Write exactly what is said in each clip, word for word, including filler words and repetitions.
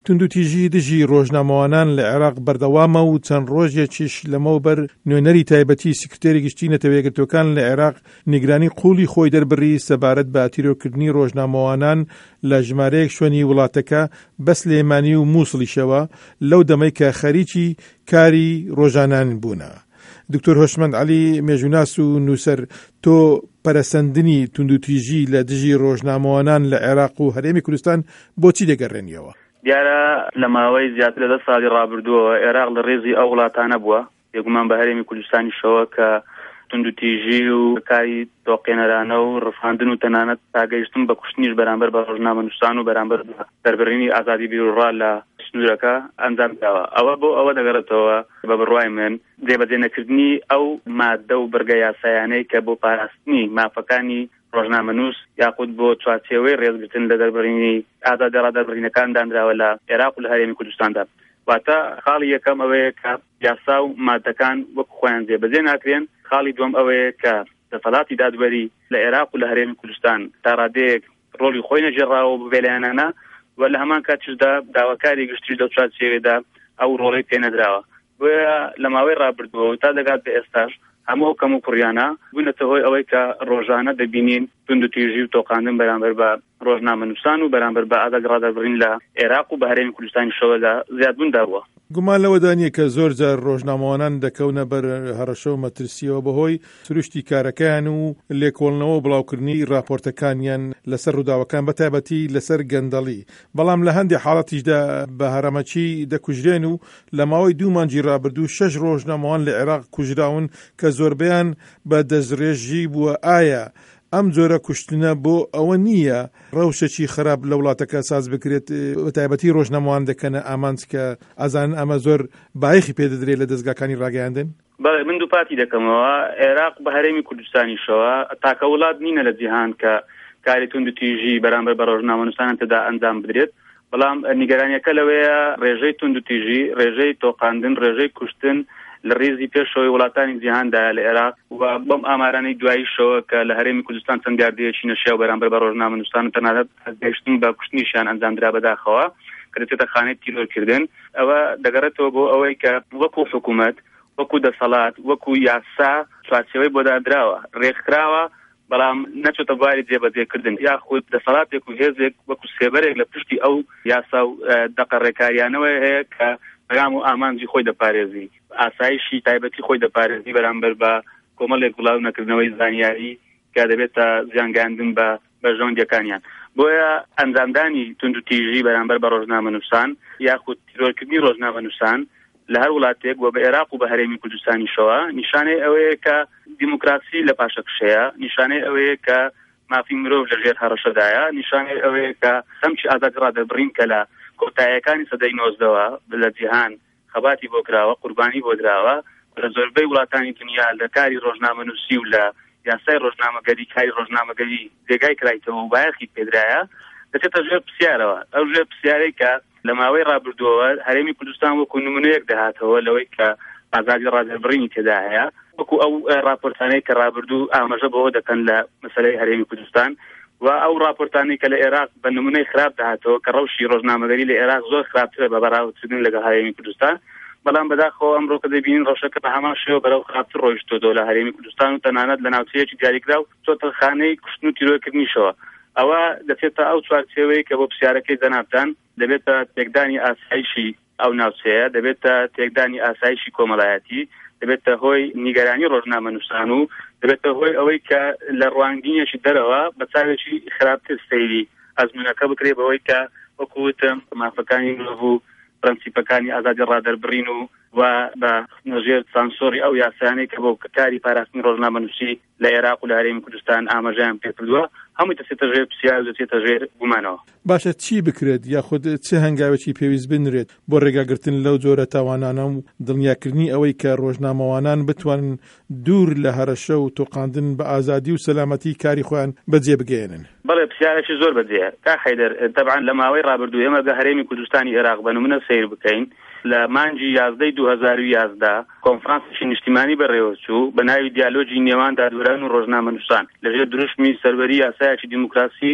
توندوتیژی دژی ڕۆژنامەوانان لە عێراق بەردەوامە و چەند ڕۆژێکیش لەمەوبەر نوێنەری تایبەتی سکرتێری گشتی نەتەوە یەکگرتووەکان لە عێراق نیگرانی قوڵی خۆی دەربڕی سەبارەت بە تیرۆرکردنی ڕۆژنامەوانان لە ژمارەیەک شوێنی وڵاتەکە بە سلێمانی و مووسڵیشەوە لەو دەمەی کە خەریکی کاری ڕۆژانان بوونە. دکتۆر هۆشمەند عەلی مێژووناس و نووسەر، تۆ پەرەسەندنی توندوتیژی لە دژی ڕۆژنامەوانان لە عێراق و هەرێمی کوردستان بۆچی دەگەڕێنیەوە؟ دیارە لە ماوەی زیاتر لە دە ساڵی ڕابردووەوە عێراق لە ڕێزی ئەو وڵاتانە بووە بێگومان بە هەرێمی کوردستانیشەوە کە توندوتیژی و کاری تۆقێنەرانە و ڕفاندن و تەنانەت تاگەیشتن بە کوشتنیش بەرامبەر بە ڕۆژنامەنووسان و بەرامبەر دەربڕینی ئازادی بیرروڕا لە سنوورەکە ئەنجام داوە. ئەوە بۆ ئەوە دەگەڕێتەوە بە بڕوای من جێبەجێنەکردنی ئەو مادە و بەرگە یاسایانەی کە بۆ پاراستنی مافەکانی ڕۆژنامەنووس یاخود بۆ چوارچێوەی ڕێزگرتن لە دەربڕینی ئازادی ڕادەربڕینەکان دانراوە لە عێراق و لە هەرێمی کوردستاندا. واتە خاڵی یەکەم ئەوەیە کە یاسا و مادەکان وەکو خۆیان جێبەجێ ناکرێن. خاڵی دووەم ئەوەیە کە دەسەڵاتی دادوەری لە عێراق و لە هەرێمی کوردستان تا ڕادەیەک ڕۆڵی خۆی نەجێڕاوە بە بێلایەنانە و لە هەمان کاتیشدا داواکاری گشتیش لەو چوارچێوەیەدا ئەو ڕۆڵەی پێ نەدراوە. بۆیە لە ماوەی ڕابردووەوە تا دەگات بە ئێستاش هەموو کەم و کوڕیانە بوونەتە هۆی ئەوەی کە ڕۆژانە دەبینین توندوتیژی و تۆقاندن بەرامبەر بە ڕۆژنامەنووسان و بەرامبەر بە ئازادی ڕادەربڕین لە عێراق و بە هەرێمی کوردستانیشەوەدا زیادبووندا بووە. گومان لەوەدا نییە کە زۆر جار ڕۆژنامەوانان دەکەونە بەر هەڕەشە و مەترسیەوە بەهۆی سروشتی کارەکەیان و لێکۆڵنەوە و بڵاوکردنی راپۆرتەکانیان لەسەر ڕووداوەکان بەتایبەتی لەسەر گەندەڵی. بەڵام لە هەندێک حاڵەتیشدا بە هەرەمەچی دەکوژرێن و لە ماوەی دوو مانگی ڕابردوو شەش ڕۆژنامەوان لە عێراق کوژراون کە زۆربەیان بە دەستڕێژی بووە. ئایا ئەم جۆرە کوشتنە بۆ ئەوە نییە ڕەوشێکی خراپ لە وڵاتەکە ساز بکرێت بەتایبەتی ڕۆژنامەوان دەکەنە ئامانج کە ئازان ئەمە زۆر بایەخی پێدەدرێت لە دەستگاکانی ڕاگەیاندن؟ بەڵێ من دوو پاتی دەکەمەوە. عێراق بە هەرێمی کوردستانیشەوە تاکە وڵات نینە لە جیهان کە کاری توندوتیژی بەرامبەر بە ڕۆژنامەنووسان تێدا ئەنجام بدرێت. بەڵام نیگەرانیەکە لەوەیە ڕێژەی توندوتیژی، ڕێژەی تۆقاندن، ڕێژەی کوشتن لە ڕێزی پێشەوەی وڵاتانی جیهاندا لە عێراق و بەم ئامارانەی دواییشەوە کە لە هەرێمی کوردستان چەند گاردەیەکی نەشیاو بەرامبەر بە ڕۆژنامەنووسان و تەنانەت گەیشتن بە کوشتنیشیان ئەنجامدرا بەداخەوە کە دەچێتە خانەی تیرۆرکردن. ئەوە دەگەڕێتەوە بۆ ئەوەی کە وەکو حکوومەت، وەکو دەسەڵات، وەکو یاسا چوارچێوەی بۆ دادراوە، ڕێکخراوە، بەڵام نەچۆتە بواری جێبەجێکردن یاخود دەسەڵاتێک و هێزێک وەکو سێبەرێک لە پشتی ئەو یاسا و دەقەڕێکاریانەوە هەیە کە بەرام و ئامانجی خۆی دەپارێزی، ئاسایشی تایبەتی خۆی دەپارێزی بەرامبەر بە کۆمەڵێک بڵاو نەکردنەوەی زانیاری کە دەبێتە زیانگاندن بە بە ژەوندەکانیان. بۆیە ئەنجامدانی توندوتیژی بەرامبەر بە ڕۆژنامەنووسان یاخود تیرۆرکردنی ڕۆژنامەنووسان لە هەر وڵاتێک و بە عێراق و بە هەرێمی کوردستانیشەوە نیشانەی ئەوەیە کە دیموکراسی لە پاشەکشەیە، نیشانەی ئەوەیە کە مافی مرۆڤ لە ژێر هەڕەشەدایە، نیشانەی ئەوەیە کە خەمکی ئازادی ڕادەربڕین کە لە کۆتاییەکانی سەدەی نۆزدەوە لە جیهان خەباتی بۆ کراوە، قوربانی بۆ دراوە لە زۆربەی وڵاتانی دنیا لە کاری ڕۆژنامەنووسی و لە یاسای ڕۆژنامەگەری کاری ڕۆژنامەگەری جێگای کرایتەوە و بایەخی پێدرایە دەچێتە ژێر پرسیارەوە. ئەو ژێر پرسیارەی کە لە ماوەی ڕابردووەوە هەرێمی کوردستان وەکو نمونەیەک دەهاتەوە لەوەی کە ئازادی ڕادەربڕینی تێدا هەیە، وەکو ئەو راپۆرتانەی کە ڕابردوو ئاماژە بەوە دەکەن لە مەسەلەی هەرێمی کوردستان و ئەو راپۆرتانەی کە لە عێراق بە نمونەی خراپ دەهاتەوە کە ڕەوشی ڕۆژنامەگەری لە عێراق زۆر خراپترە بە بەراوردکردن لەگەڵ هەرێمی کوردستان. بەڵام بەداخەوە ئەمڕۆ کە دەبینین ڕەوشەکە بە هەمان شێوە بەرەو خراپتر ڕۆیشتۆ لە هەرێمی کوردستان و تەنانەت لە ناوچەیەکی دیاریکرا و چۆتە خانەی کوشتن و تیرۆرکردنیشەوە. ئەوە دەچێتە ئەو چوارچێوەیە کە بۆ پرسیارەکەی دەنابدان دەبێتە تێکدانی ئاسایشی ئەو ناوچەیە، دەبێتە تێکدانی ئاسایشی کۆمەڵایەتی، دەبێتە هۆی نیگەرانی ڕۆژنامەنووسان و دەبێتە هۆی ئەوەی کە لە ڕوانگەیەکی دەرەوە بە چاوێکی خراپتر سەیری ئەزمونەکە بکرێ بەوەی کە وەکوتم مافەکانی مرۆڤ و پرەنسیپەکانی ئازادی ڕادەربڕین و و بە نەژێر سانسۆری ئەو یاسایانەی کە بۆ کاری پاراستنی ڕۆژنامەنووسی لە عێراق و لە هەرێمی کوردستان ئاماژەیان پێکردووە هەمووی دەچێتە ژێر پرسیار و دەچێتە ژێر گومانەوە. باشە چی بکرێت یاخود چه هەنگاوێکی پێویست بنرێت بۆ ڕێگاگرتن لەو جۆرە تاوانانە و دڵنیاکردنی ئەوەی کە ڕۆژنامەوانان بتوانن دوور لە هەرەشە و تۆقاندن بە ئازادی و سەلامەتی کاری خۆیان بەجێ بگەێنن؟ بەڵێ پرسیارێکی زۆر بەجێیە کا حەیدەر. تەبعاً لە ماوەی ڕابردوو ئێمە بە هەرێمی کوردستانی عێراق بە نمونە سیر بکەین لە مانگی یازدەی دوو هەزار و یازدە کۆنفرانسێکی نیشتیمانی بەڕێوەچوو بە ناوی دیالۆجی نێوان دادوەران و ڕۆژنامەنووسان لەژێر دروشمی سەروەری یاسایەکی دیموکراسی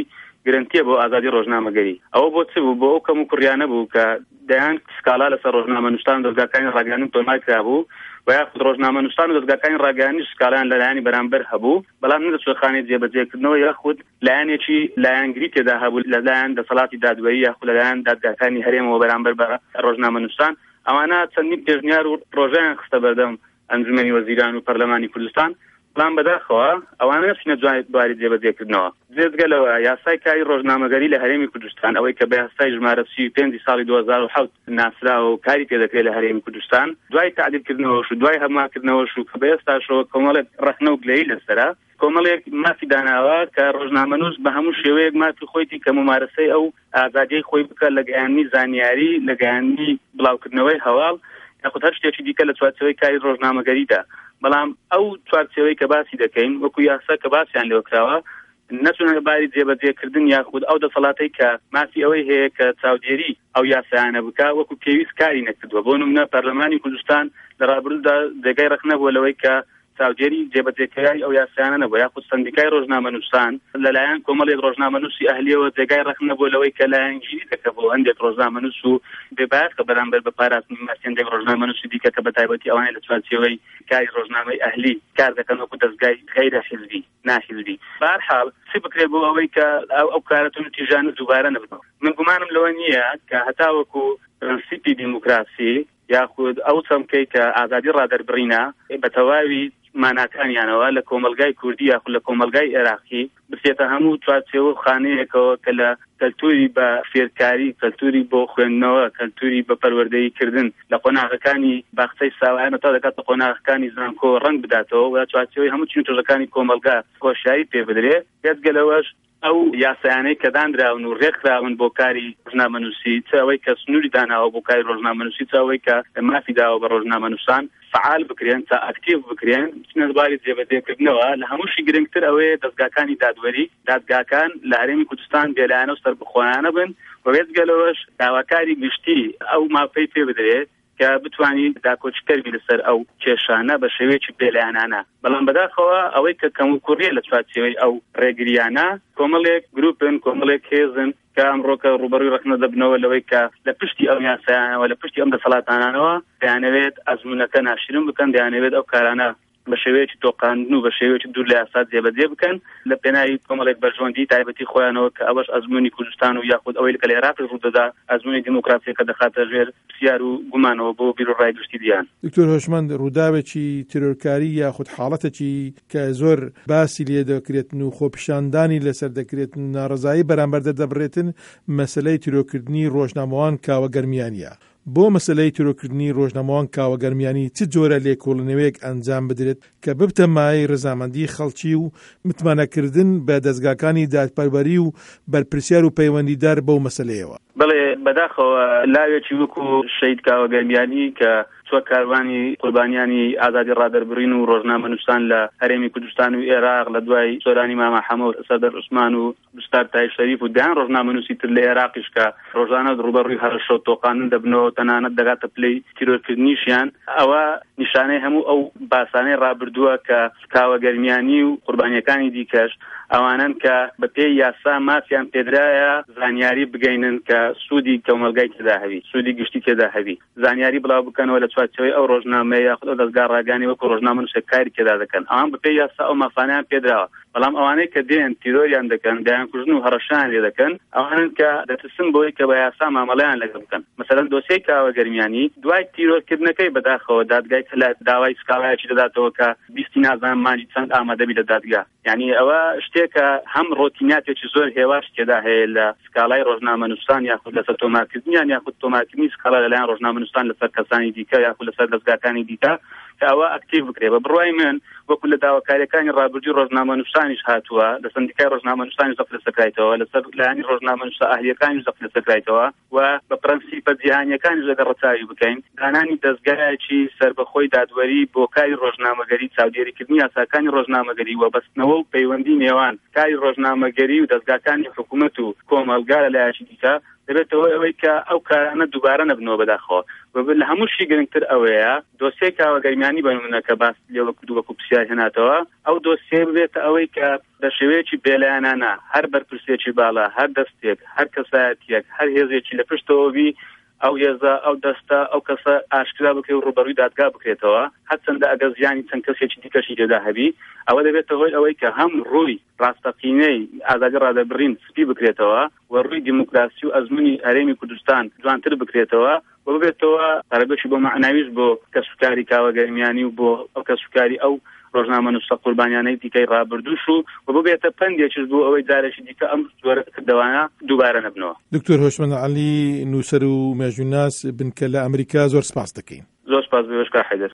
گرنتیە بۆ ئازادی ڕۆژنامەگەری. ئەوە بۆ چ بوو؟ بۆ ئەو کەم و کوڕیانە بوو کە دەیان سکالا لەسەر ڕۆژنامە نووسان دەستگاکانی ڕاگەیاندن تۆمار کرابوو و یاخود ڕۆژنامە نووسان و دەستگاکانی ڕاگەیاندنیش سکاڵیان لەلایەنی بەرامبەر هەبوو، بەڵام نەدەچووە خانەی جێبەجێکردنەوە یاخود لایەنێکی لایەنگری تێدا هەبوو لەلایەن دەسەڵاتی دادوەری یاخود لەلایەن دادگاکانی هەرێمەوە بەرامبەر بە ڕۆژنامە نووسان. ئەوانە چەندین پێشنیار و پرۆژەیان خستە بەردەم ئەنجومەنی وەزیران و پەرلەمانی کوردستان، بەڵام بەداخەوە ئەوانە نەچینە دوای جێبەجێکردنەوە. جێگەلەوە یاسای کاری ڕۆژنامەگەری لە هەرێمی کوردستان ئەوەی کە بە یاسای ژمارە سی و پێنج ساڵی دوو هەزار و حەوت ناسراوە و کاری پێ دەکرێت لە هەرێمی کوردستان، دوای تعدیلکردنەوەش و دوای هەماکردنەوەش و کە بە ئێستاشەوە کۆمەڵێک ڕەخنە و گلەیی لەسەرە، کۆمەڵێک مافی داناوە کە ڕۆژنامەنووس بە هەموو شێوەیەک مافی خۆیتی کە ممارەسەی ئەو ئازادیەی خۆی بکات لە گەیاندنی زانیاری، لە گەیاندنی بڵاوکردنەوەی هەواڵ یاخود هەر شتێکی دیکە لە چوارچێوەی کاری ڕۆژنامەگەریدا. بەڵام ئەو چوارچێوەی کە باسی دەکەین وەکو یاسا کە باسییان لێ کراوە نەچونە باری جێبەجێکردن یاخود ئەو دەسەڵاتەی کە مافی ئەوەی هەیە کە چاودێری ئەو یاسایانە بکات وەکو پێویست کاری نەکردووە. بۆ نمونە پەرلەمانی کوردستان لە ڕابردوودا جێگای ڕەخنە بووە لەوەی کە چاودێری جێبەجێکردنی ئەو یاسایانە نەبووە، یاخود سندیکای ڕۆژنامە نووسان لەلایەن کۆمەڵێک ڕۆژنامە نووسی ئەهلیەوە جێگای ڕەخنە بووە لەوەی کە لایەنگیری دەکە بۆ هەندێک ڕۆژنامە نووس و بێبایەت کە بەرامبەر بە پاراستنی ماسیێندێک ڕۆژنامە نووسی دیکە کە بەتایبەتی ئەوانەی لە چوارچێوەی کاری ڕۆژنامەی ئەهلی کار دەکەن وەکو دەستگای غەیرە حیزبی ناحیزبی. بەهەرحاڵ چی بکرێت بۆ ئەوەی کە ئەو کارەتە نتیجانە دووبارە نەبێت. من گومانم لەوە نییە کە هەتا وەکو پرەنسیپی دیموکراسی یاخود ئەو چەمکەی کە ئازادی ڕادەربڕینە بە تەواوی ماناکانیانەوە لە کۆمەلگای کوردی یاخود لە کۆمەلگای عێراقی بسێتە هەموو چوارچێوە خانەیەکەوە کە لە کەلتوری بە فێرکاری، کەلتوری بۆ خوێندنەوە، کەلتوری بە پەروەردەییکردن لە قۆناغەکانی باخچەی ساوایانە تا دەکاتە قۆناغەکانی زانکۆ ڕەنگ بداتەوە و چوارچێوەی هەموو چین تۆژەکانی کۆمەلگا خۆشایی پێ بدرێت. یەکگەلەوەش ئەو یاسایانەی کە دانراون و ڕێکخراون بۆ کاری ڕۆژنامەنووسی، چ ئەوەی کە سنووری داناوە بۆ کاری ڕۆژنامەنووسی، چ ئەوەی کە مافی داوە بە ڕۆژنامەنووسان فعال بکرێن تا ئاکتیڤ بکرێن چنەباری جێبەجێکردنەوە. لە هەمووشی گرنگتر ئەوەیە دەستگاکانی دادوەری دادگاکان لە هەرێمی کوردستان بێلایەنە و سەربەخۆیانە بن و وێستگەلەوەش داواکاری گشتی ئەو مافەی پێ بدرێت کە بتوانین داکۆچکەربی لەسەر ئەو کێشانە بە شێوەیەکی بێلایەنانە. بەڵام بەداخەوە ئەوەی کە کەم و کوڕیە لە چوارچێوەی ئەو ڕێگریانە کۆمەڵێک گروپن، کۆمەڵێک هێزن کە ئەمڕۆکە ڕوبەڕووی ڕەخنە دەبنەوە لەوەی کە لە پشتی ئەو یاسایانەوە لە پشتی ئەم دەسەڵاتانانەوە دەیانەوێت ئەزموونەکە ناشرین بکەن، دەیانەوێت ئەو کارانە بە شێوەیەکی تۆقاندن و بە شێوەیەکی دوور لە یاسا جێبەجێ بکەن لە پێناوی کۆمەڵێک بەرژۆندی تایبەتی خۆیانەوە کە ئەوەش ئەزموونی کوردستان و یاخود ئەوەی کە لە عێراق ڕوودەدا ئەزموونی دیموکراسی کە دەخاتە ژێر پرسیار و گومانەوە بۆ بیر و ڕای گشتی دیان. دکتۆر هۆشمەند، ڕووداوێکی ترۆرکاری یاخود حاڵەتێکی کە زۆر باسی لێ دەکرێتن و خۆپیشاندانی لەسەر دەکرێت ناڕزایی بەرامبەر دەردەبڕێتن مەسەلەی تیرۆکردنی ڕۆژنامەوان کاوەگەرمیانیە. بۆ مەسەلەی تیرۆکردنی ڕۆژنامەوان کاوەگەرمیانی چ جۆرە لێکۆڵنەوەیەک ئەنجام بدرێت کە ببتە مای ڕزامەندی خەڵکی و متمانەکردن بە دەستگاکانی دادپەروەری و بەرپرسیار و پەیوەندیدار بەو مەسەلەیەوە؟ بەڵێ بەداخەوە لاوێکی وەکو شەید کاوەگەرمیانی کە چوە کاروانی قوربانیانی ئازادی ڕادەربڕین و ڕۆژنامە نووسان لە هەرێمی کوردستان و عێراق لە دوای سۆرانی ماما حەمەد سەدەر عوسمان و بستار تای شەریف و دایان ڕۆژنامە نووسی تر لە عێراقیش کە ڕۆژانە ڕوبەڕووی هەرشە و تۆقاندن دەبنەوە تەنانەت دەگاتە پلەی تیرۆرکردنیشیان. ئەوە نیشانەی هەموو ئەو باسانەی ڕابردووە کە کاوەگەرمیانی و قوربانیەکانی دیکەش ئەوانن کە بە پێی یاسا مافیان پێدرایە زانیاری بگەینن کە سوودی کۆمەلگای تێدا هەبی، سوودی گشتی تێدا هەبی، زانیاری بڵاو بکەنەوە لە چوارچێوەی ئەو ڕۆژنامەیە یاخود ئەو دەستگا ڕاگەیاندنی وەکو ڕۆژنامە نووسێک کاری تێدا دەکەن. ئەوان بە پێی یاسا ئەو مافانەیان پێدراوە. بەڵام ئەوانەی کە دێن تیرۆریان دەکەن، دایانکوژن و هەڕەشان لێ دەکەن، ئەوانن کە دەترسن بۆی کە بە یاسا مامەڵەیان لەگەڵ بکەن. مەسەلەن دۆسیەی کاوەگەرمیانی دوای تیرۆرکردنەکەی بەداخەوە دادگای کە لە داوای سکاڵایەکی دەداتەوە کە بیستی نازانم مانجی چەند ئامادەبی لە دادگا. یعنی ئەوە شتێکە هەم ڕۆتیناتێکی زۆر هێواش تێدا هەیە لە سکاڵای ڕۆژنامە نووسان یاخود لەسەر تۆمارکردنیان یاخود تۆمارکردنی سکاڵا لەلایەن ڕۆژنامە نووسان لەسەر کەسانی دیکە یاخود لەسەر دەستگاکانی دیکە کە ئەوە ئەکتیڤ بکرێت. بە بڕوای من وەکو لە داواکاریەکانی ڕابردووی ڕۆژنامە نووسانیش هاتووە، لە سندیکای ڕۆژنامە نووسانی زەق لە سەکرایتەوە، لەسەر لایەنی ڕۆژنامە نووسا ئەهلیەکانی زەق لە سەکرایتەوە و بە پرەنسیپە جیهانیەکانی لەگە ڕەچاوی بکەین دانانی دەستگایەکی سەربەخۆی دادوەری بۆ کاری ڕۆژنامەگەری، چاودێریکردنی یاساکانی ڕۆژنامەگەری و بەستنەوە و پەیوەندی نێوان کاری ڕۆژنامەگەری و دەستگاکانی حکوومەت و کۆمەلگا لەلایەکی دیکە دەبێتەوە ئەوەی کە ئەو کارانە دووبارە نەبنەوە بەداخەوە. لە هەمووشی گرنگتر ئەوەیە دۆسیەی کاوەگەرمیانی بە نمونە کە باس لێوە کردو وەکو پرسیار بەکارهێناتەوە ئەو دۆسیە بێتە ئەوەی کە بە شێوەیەکی بێلایەنانە هەر بەرپرسێکی باڵا هەر دەستێک هەر کەسایەتیەک هەر هێزێکی لە پشتەوەبی ئەو هێزە ئەو دەستە ئەو کەسە ئاشکرا بکەی و ڕوبەڕووی دادگا بکرێتەوە هەرچەندە ئەگەر زیانی چەند کەسێکی دیکەشی تێدا هەبی ئەوە دەبێتە هۆی ئەوەی کە هەم ڕووی ڕاستەقینەی ئازادی ڕادەبڕین سپی بکرێتەوە و ڕووی دیموکراسی و ئەزموونی هەرێمی کوردستان جوانتر بکرێتەوە و ببێتەوە پارەگەشی بۆ معناویش بۆ کەسوکاری کاوەگەرمیانی و بۆ ئەو کەسوکاری ئەو ڕۆژنامە نووسە قوربانیانەی دیکەی ڕابردووش و و ببێتە پندێکیش بۆ ئەوەی جارێکی دیکە ئەم جۆرە کردەوانە دووبارە نەبنەوە. دکتۆر هۆشمەند عەلی نووسەر و مێژووناس بنکە لە ئەمریکا زۆر سپاس دەکەین. زۆر سپاس بێ بەشکار حەیدەر.